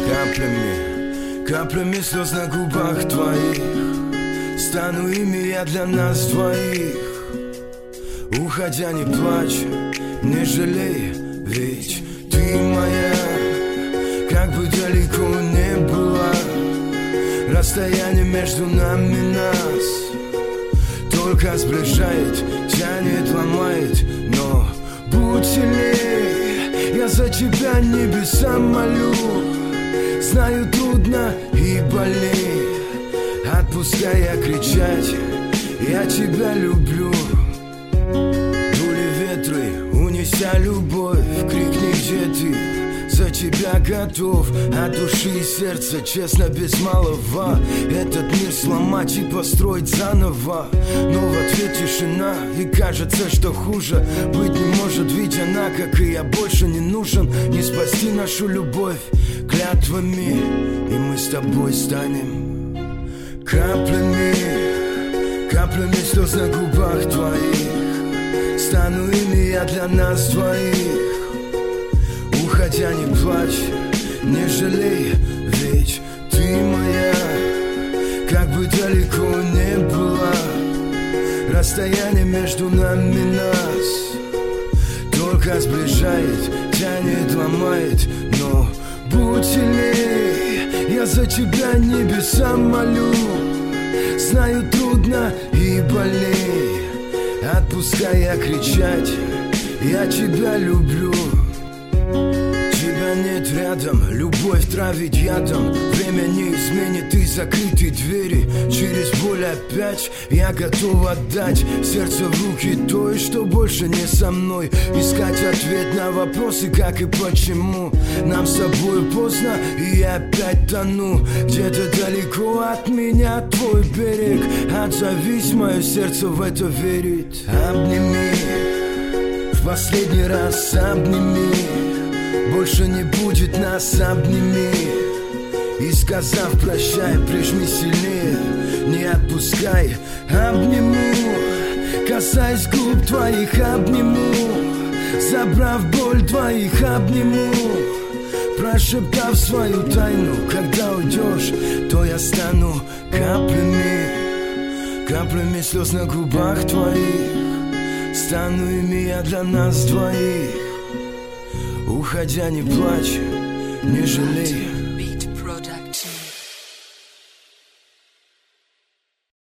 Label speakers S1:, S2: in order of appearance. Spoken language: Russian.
S1: Каплями слез на губах твоих, стану ими я для нас двоих. Уходя, не плачь, не жалей, ведь ты моя. Как бы далеко не была, расстояние между нами нас только сближает, тянет, ломает. Но будь сильней, я за тебя небеса молю. Знаю, трудно и больней, отпускай я кричать, я тебя люблю. Дули ветры, унеся любовь, крикни, где ты, за тебя готов. От души и сердца, честно, без малого, этот мир сломать и построить заново. Но в ответ тишина, и кажется, что хуже быть не может. Ведь она, как и я, больше не нужен. Не спасти нашу любовь клятвами, и мы с тобой станем каплями. Каплями слез на губах твоих, стану ими я для нас двоих. Уходя, не плачь, не жалей, ведь ты моя. Как бы далеко не была, расстояние между нами нас только сближает, тянет, ломает. Но будь сильней, я за тебя небеса молю. Знаю, трудно и больней, отпускай я кричать, я тебя люблю. Тебя нет рядом, любовь травить ядом. Время не изменит и закрытые двери. Через боль опять я готов отдать сердце в руки той, что больше не со мной. Искать ответ на вопросы, как и почему. Нам с тобой поздно, и я опять тону. Где-то далеко от меня твой берег. Отзовись, мое сердце в это верит. Обними, в последний раз обними. Больше не будет нас, обними. И сказав прощай, прижми сильнее, не отпускай. Обниму, касаясь губ твоих, обниму. Забрав боль твоих, обниму. Прошептав свою тайну, когда уйдешь, то я стану каплями. Каплями слез на губах твоих, стану ими я для нас двоих. Уходя, не плачь, не жалей.